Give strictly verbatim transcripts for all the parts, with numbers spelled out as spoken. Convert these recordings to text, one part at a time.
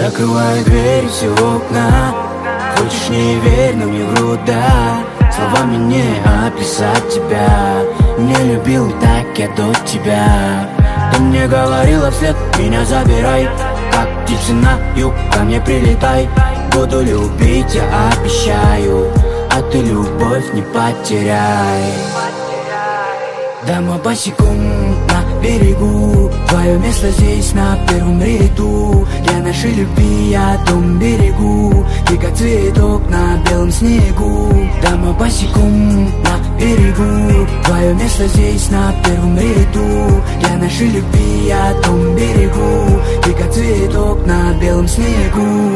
Закрываю дверь, все окна. Хочешь не верь, но мне груда. Словами не описать тебя. Не любил так я до тебя. Ты мне говорила вслед, меня забирай. Как птицы на юг, ко мне прилетай. Буду любить, я обещаю. А ты любовь не потеряй. Дома босиком на берегу. Твое место здесь на первом ряду. Для нашей любви я дом берегу. Ты как цветок на белом снегу. Дома босиком на берегу. Твое место здесь на первом ряду. Для нашей любви я дом берегу. Ты как цветок на белом снегу.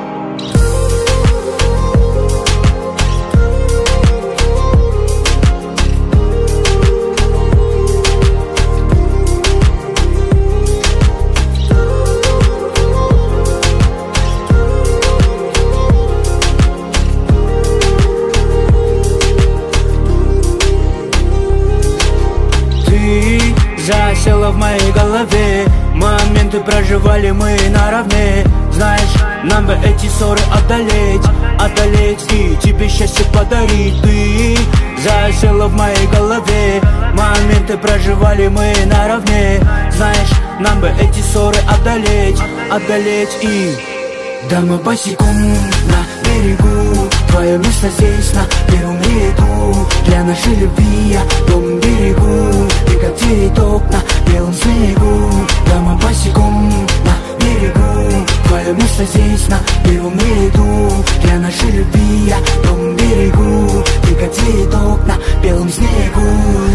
Засела в моей голове. Моменты проживали мы наравне. Знаешь, нам бы эти ссоры одолеть. Одолеть и тебе счастье подарить. Ты засела в моей голове. Моменты проживали мы наравне. Знаешь, нам бы эти ссоры одолеть. Одолеть и дома босиком на берегу. Твое место здесь на первом ряду. Для нашей любви я дом берегу. Ты как цветок на белом снегу. Дома босиком на берегу. Твое место здесь на первом ряду. Для нашей любви я дом берегу. Ты как цветок на белом снегу.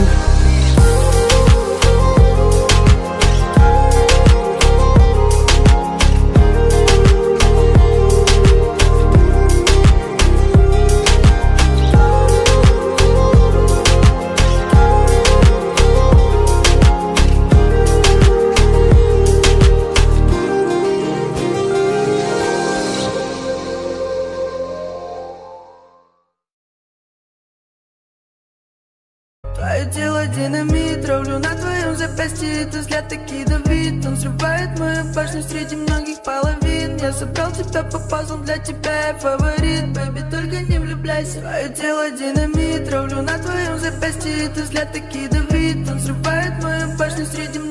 Твое тело динамит, травлю на твоем запястье. Это взгляд таки давит, он взрывает мою башню среди многих половин. Я собрал тебя по пазлам, для тебя я фаворит. Бэйби, только не влюбляйся. Твое тело динамит, травлю на твоем запястье. Это взгляд таки давит, он взрывает мою башню среди многих.